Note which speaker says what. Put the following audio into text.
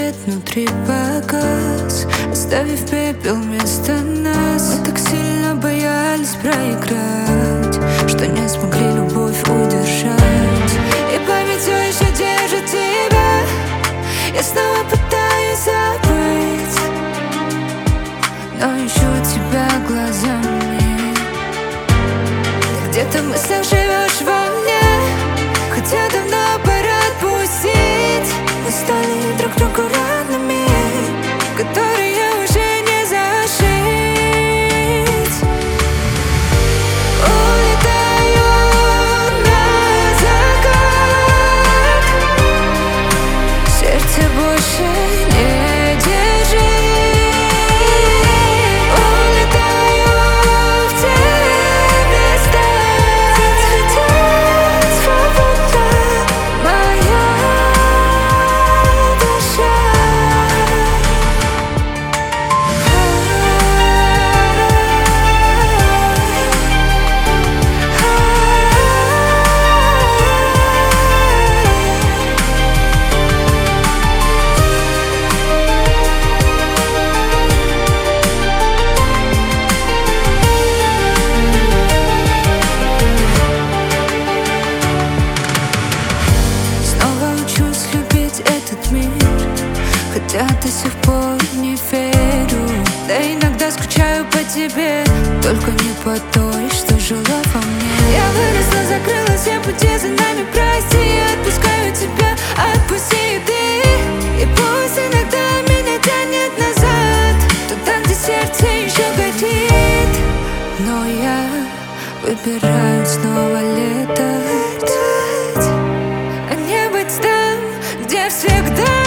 Speaker 1: свет внутри погас, оставив пепел вместо нас. Мы так сильно боялись проиграть, что не смогли любовь удержать. И память все еще держит тебя. Я снова пытаюсь забыть, но ищу тебя глазами. Ты где-то в мыслях живешь во мне, хотя давно пора отпустить. Мы стали друг другу ранами, которые уже не зашить. Улетаю на закат, сердце больше не держи. Улетаю в те места, где цветет свобода моя душа. Снова учусь любить этот мир, хотя до сих пор не верю. Да иногда скучаю по тебе, только не по той, что жила во мне. Я выросла, закрыла все пути за нами, прости. Я отпускаю тебя, отпусти и ты. И пусть иногда меня тянет назад, туда, где сердце еще горит, но я выбираю снова летать, а не быть там, где всегда.